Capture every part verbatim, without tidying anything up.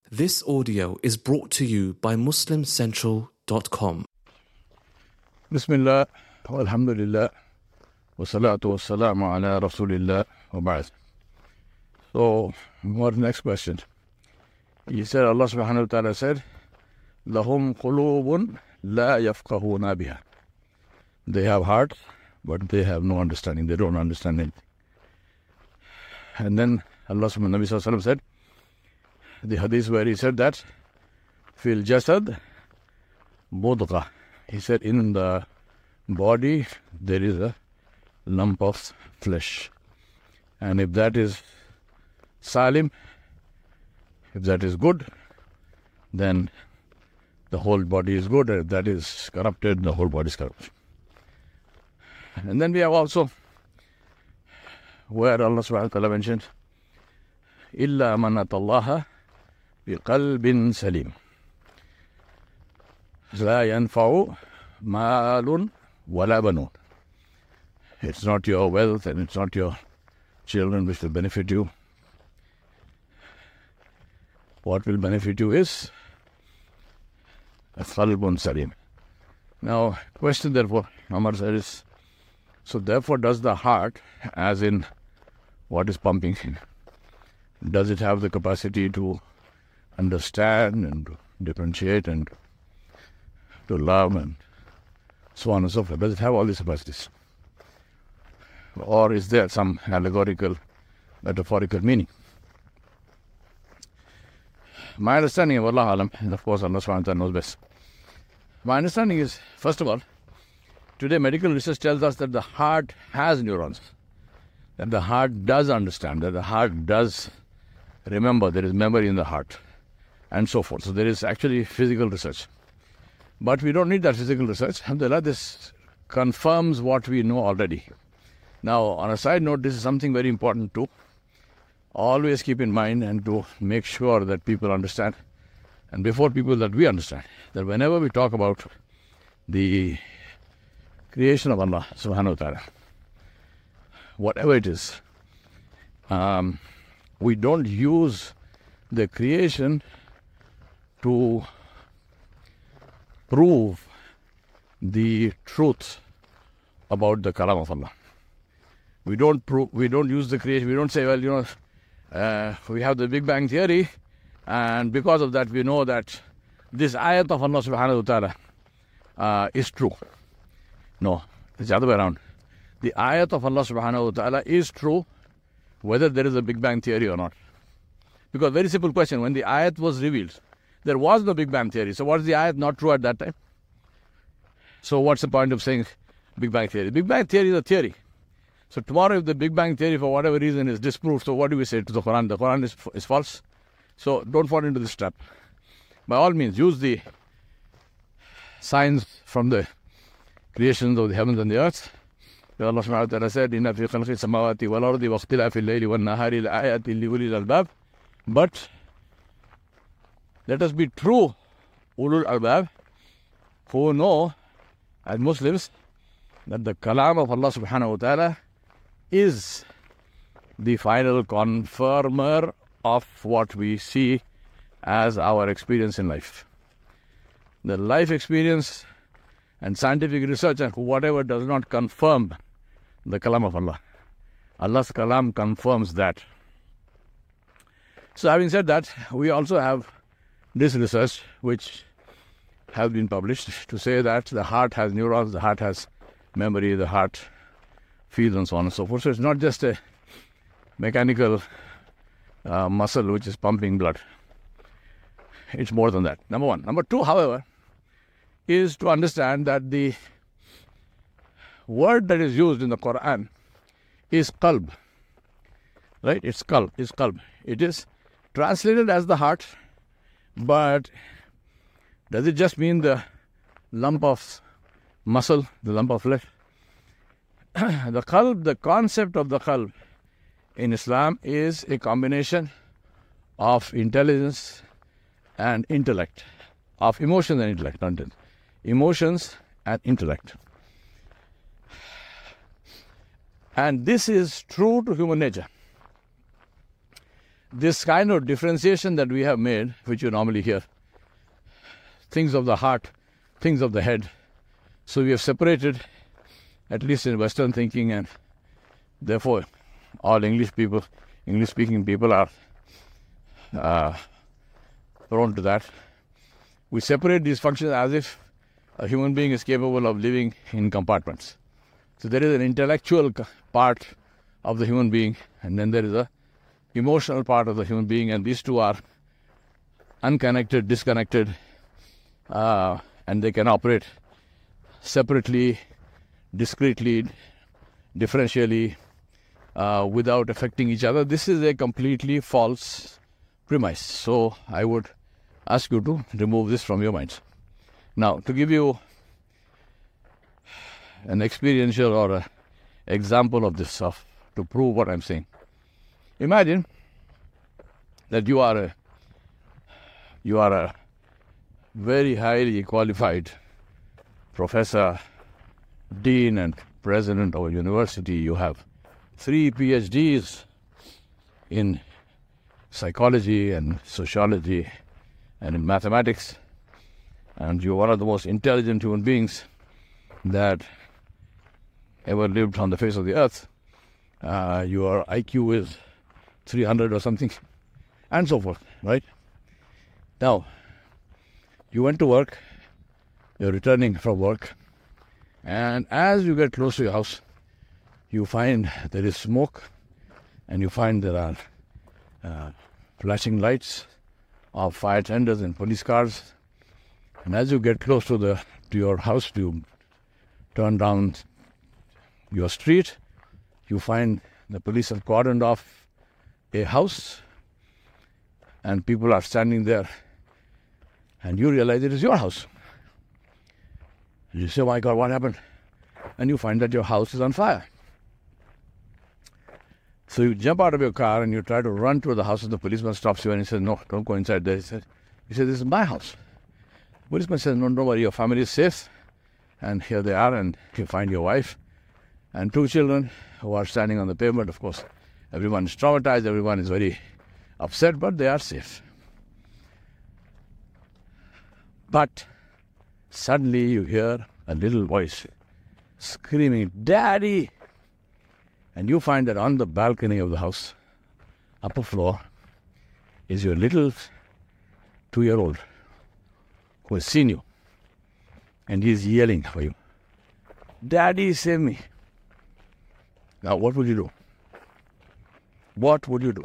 This audio is brought to you by muslim central dot com. Bismillah, alhamdulillah, wa salatu wa salamu ala rasulillah wa ba'd. So, what's the next question? He said, Allah subhanahu wa ta'ala said, Lahum qulubun la yafqahuna biha. They have hearts, but they have no understanding. They don't understand anything. And then Allah subhanahu wa ta'ala said, the hadith where he said that, fil jasad mudghah. He said, in the body there is a lump of flesh. And if that is salim, if that is good, then the whole body is good. And if that is corrupted, the whole body is corrupted. And then we have also where Allah subhanahu wa ta'ala mentioned, illa man atallaha biqalbin salim. La yanfa'u malun wala banun. It's not your wealth and it's not your children which will benefit you. What will benefit you is a qalbun salim. Now, question therefore, Umar said is, so therefore does the heart, as in what is pumping, does it have the capacity to understand and to differentiate and to love and so on and so forth? Does it have all these capacities? Or is there some allegorical, metaphorical meaning? My understanding of Allah Alam, and of course Allah subhanahu wa ta'ala knows best. My understanding is, first of all, today medical research tells us that the heart has neurons, that the heart does understand, that the heart does remember, there is memory in the heart, and so forth. So there is actually physical research. But we don't need that physical research. Alhamdulillah, this confirms what we know already. Now, on a side note, this is something very important to always keep in mind and to make sure that people understand, and before people that we understand, that whenever we talk about the creation of Allah subhanahu wa ta'ala, whatever it is, um, we don't use the creation to prove the truth about the kalam of Allah. We don't prove, we don't use the creation, we don't say, well, you know, uh, we have the Big Bang Theory, and because of that we know that this ayat of Allah subhanahu wa ta'ala uh, is true. No, it's the other way around. The ayat of Allah subhanahu wa ta'ala is true whether there is a Big Bang Theory or not. Because very simple question, when the ayat was revealed, there was no Big Bang Theory. So what is the ayat not true at that time? So what's the point of saying Big Bang Theory? Big Bang Theory is a theory. So tomorrow if the Big Bang Theory for whatever reason is disproved, so what do we say to the Quran? The Quran is, is false. So don't fall into this trap. By all means, use the signs from the creations of the heavens and the earth. Allah subhanahu wa ta'ala said, Inna fi khalqi samawati wal ardi wa ikhtilafi al-layli wan nahari la ayatin li ulil albab. But let us be true ulul albab who know as Muslims that the kalam of Allah subhanahu wa ta'ala is the final confirmer of what we see as our experience in life. The life experience and scientific research and whatever does not confirm the kalam of Allah. Allah's kalam confirms that. So having said that, we also have this research which has been published to say that the heart has neurons, the heart has memory, the heart feels and so on and so forth. So it's not just a mechanical uh, muscle which is pumping blood. It's more than that. Number one. Number two, however, is to understand that the word that is used in the Quran is qalb. Right? It's qalb. It's qalb. It is translated as the heart, but does it just mean the lump of muscle, the lump of flesh? The qalb, the concept of the qalb in Islam is a combination of intelligence and intellect, of emotions and intellect, not intelligence. Emotions and intellect. And this is true to human nature. this kind of differentiation that we have made, which you normally hear, things of the heart, things of the head. So we have separated, at least in Western thinking, and therefore all English people, English-speaking people are uh, prone to that. We separate these functions as if a human being is capable of living in compartments. So there is an intellectual part of the human being, and then there is a emotional part of the human being, and these two are unconnected, disconnected, uh, and they can operate separately, discretely, differentially, uh, without affecting each other. This is a completely false premise. So I would ask you to remove this from your minds. Now, to give you an experiential or an example of this stuff, to prove what I'm saying, imagine that you are a you are a very highly qualified professor, dean, and president of a university. You have three PhDs in psychology and sociology and in mathematics, and you're one of the most intelligent human beings that ever lived on the face of the earth. Uh, your I Q is three hundred or something, and so forth, right? Now, you went to work, you're returning from work, and as you get close to your house, you find there is smoke, and you find there are uh, flashing lights of fire tenders and police cars. And as you get close to the to your house, you turn down your street, you find the police have cordoned off a house, and people are standing there, and you realize it is your house. You say, oh my God, what happened? And you find that your house is on fire. So you jump out of your car and you try to run to the house, and the policeman stops you and he says, no, don't go inside there. He says, he says, this is my house. The policeman says, no, don't worry, your family is safe. And here they are, and you find your wife and two children who are standing on the pavement. Of course, everyone is traumatized, everyone is very upset, but they are safe. But suddenly you hear a little voice screaming, Daddy! And you find that on the balcony of the house, upper floor, is your little two-year-old who has seen you. And he is yelling for you, Daddy, save me. Now, what would you do? What would you do?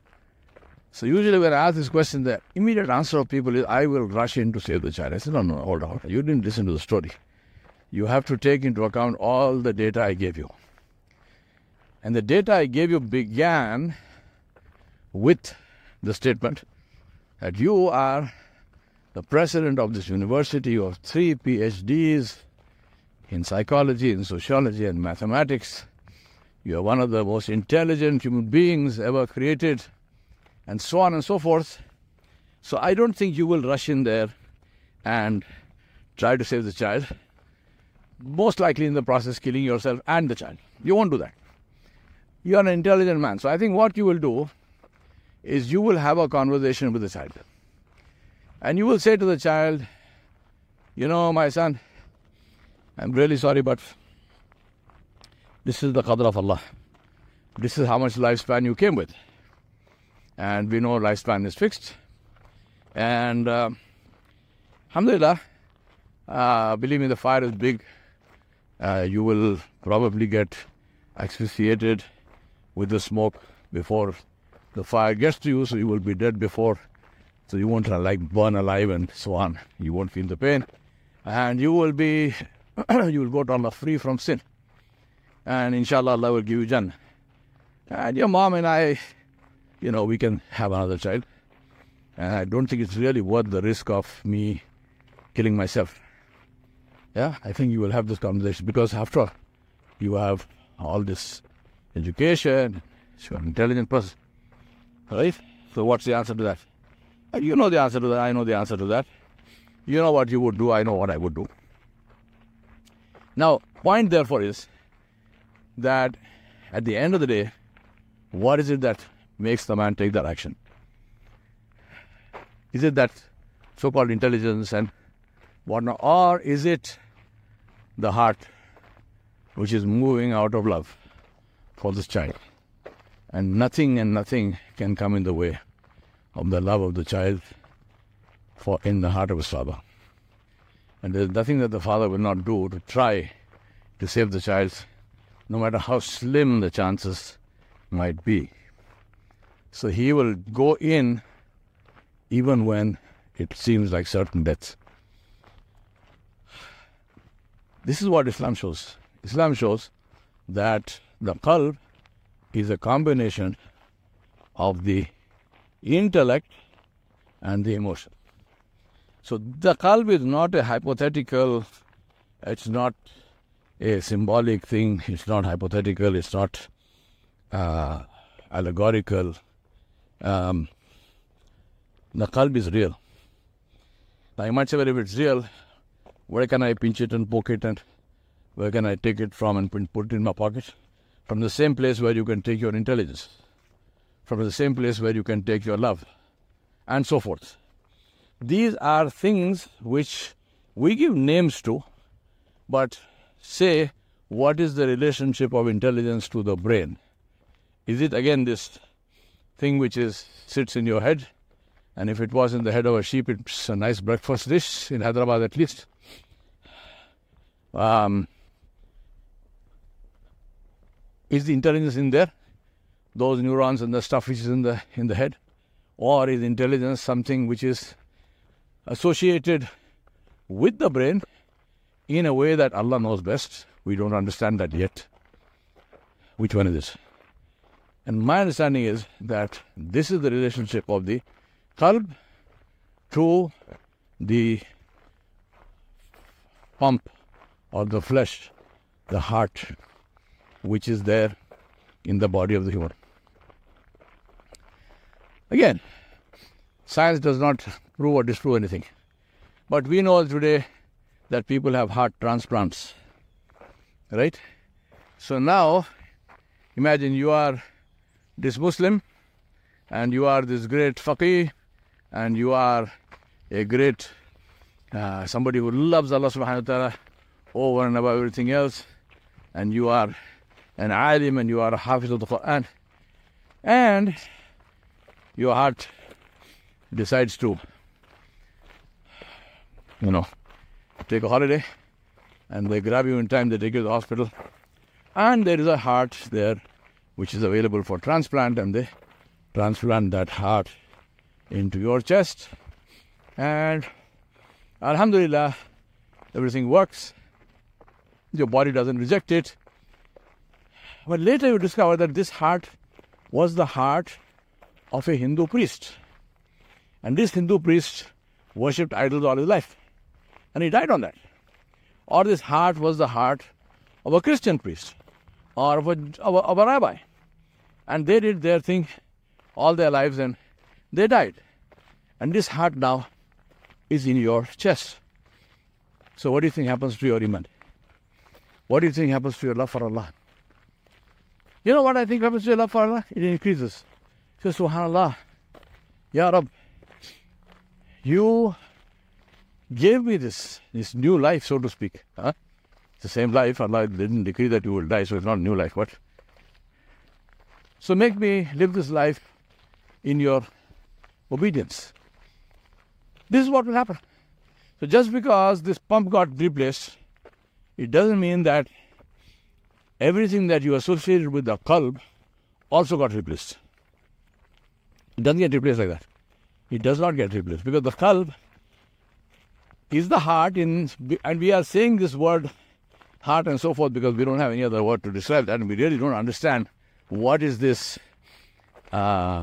So usually when I ask this question, the immediate answer of people is, I will rush in to save the child. I said, no, no, hold on. You didn't listen to the story. You have to take into account all the data I gave you. And the data I gave you began with the statement that you are the president of this university. You have three PhDs in psychology, in sociology, and mathematics. You are one of the most intelligent human beings ever created, and so on and so forth. So I don't think you will rush in there and try to save the child. Most likely in the process killing yourself and the child. You won't do that. You are an intelligent man. So I think what you will do is you will have a conversation with the child. And you will say to the child, you know, my son, I'm really sorry, but this is the qadr of Allah. This is how much lifespan you came with. And we know lifespan is fixed. And uh, alhamdulillah, uh, believe me, the fire is big. Uh, you will probably get asphyxiated with the smoke before the fire gets to you, so you will be dead before. So you won't uh, like burn alive and so on. You won't feel the pain. And you will be, you will go to Allah free from sin. And inshallah, Allah will give you Jannah. And your mom and I, you know, we can have another child. And I don't think it's really worth the risk of me killing myself. Yeah, I think you will have this conversation because after all, you have all this education, you're an intelligent person. Right? So what's the answer to that? And you know the answer to that, I know the answer to that. You know what you would do, I know what I would do. Now, point therefore is that at the end of the day, what is it that makes the man take that action. Is it that so-called intelligence and whatnot, or is it the heart which is moving out of love for this child? And nothing and nothing can come in the way of the love of the child for in the heart of his father. And there is nothing that the father will not do to try to save the child, no matter how slim the chances might be. So he will go in even when it seems like certain death. This is what Islam shows. Islam shows that the qalb is a combination of the intellect and the emotion. So the qalb is not a hypothetical, it's not a symbolic thing, it's not hypothetical, it's not uh, allegorical. Um, the qalb is real. Now you might say, well, if it's real, where can I pinch it and poke it, and where can I take it from and put it in my pocket? From the same place where you can take your intelligence, from the same place where you can take your love, and so forth. These are things which we give names to, but say, what is the relationship of intelligence to the brain? Is it again this thing which is sits in your head? And if it was in the head of a sheep, it's a nice breakfast dish, in Hyderabad at least. Um, is the intelligence in there? Those neurons and the stuff which is in the in the head? Or is intelligence something which is associated with the brain in a way that Allah knows best? We don't understand that yet. Which one is this? And my understanding is that this is the relationship of the qalb to the pump or the flesh, the heart, which is there in the body of the human. Again, science does not prove or disprove anything. But we know today that people have heart transplants. Right? So now, imagine you are this Muslim, and you are this great faqih, and you are a great, uh, somebody who loves Allah subhanahu wa ta'ala over and above everything else, and you are an alim, and you are a hafiz of the Quran, and your heart decides to, you know, take a holiday, and they grab you in time, they take you to the hospital, and there is a heart there which is available for transplant, and they transplant that heart into your chest, and alhamdulillah, everything works. Your body doesn't reject it. But later you discover that this heart was the heart of a Hindu priest. And this Hindu priest worshipped idols all his life. And he died on that. Or this heart was the heart of a Christian priest, or of a, of a, of a rabbi. And they did their thing all their lives, and they died. And this heart now is in your chest. So what do you think happens to your iman? What do you think happens to your love for Allah? You know what I think happens to your love for Allah? It increases. So subhanallah, Ya Rab, you gave me this, this new life, so to speak. Huh? It's the same life. Allah didn't decree that you will die, so it's not a new life. But so make me live this life in your obedience. This is what will happen. So just because this pump got replaced, it doesn't mean that everything that you associated with the qalb also got replaced. It doesn't get replaced like that. It does not get replaced, because the qalb is the heart in, and we are saying this word heart and so forth because we don't have any other word to describe that, and we really don't understand what is this uh,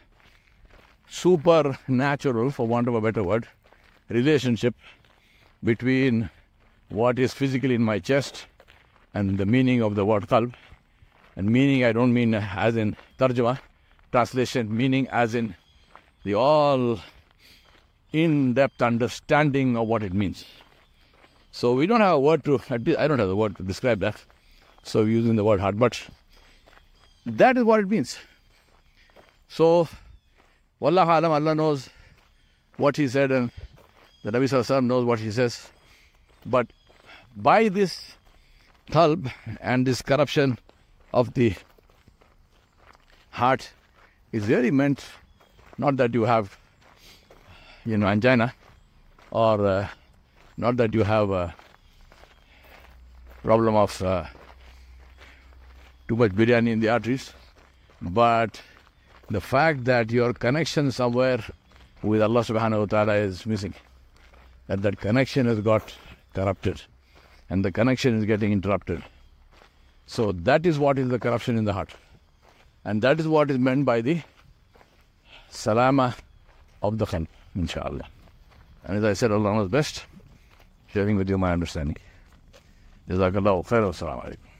supernatural, for want of a better word, relationship between what is physically in my chest and the meaning of the word qalb. And meaning, I don't mean as in tarjuma, translation, meaning as in the all in-depth understanding of what it means. So we don't have a word to, at least I don't have the word to describe that. So we're using the word heart, but that is what it means. So, Wallahu alam, Allah knows what he said and the Nabi Sallallahu Alaihi Wasallam knows what he says. But by this qalb and this corruption of the heart is really meant not that you have, you know, angina, or uh, not that you have a problem of uh, too much biryani in the arteries, but the fact that your connection somewhere with Allah subhanahu wa ta'ala is missing, that that connection has got corrupted and the connection is getting interrupted. So that is what is the corruption in the heart, and that is what is meant by the salama of the qalb, inshallah. And as I said, Allah knows best, sharing with you my understanding. Jazakallahu khair wa assalamu alaikum.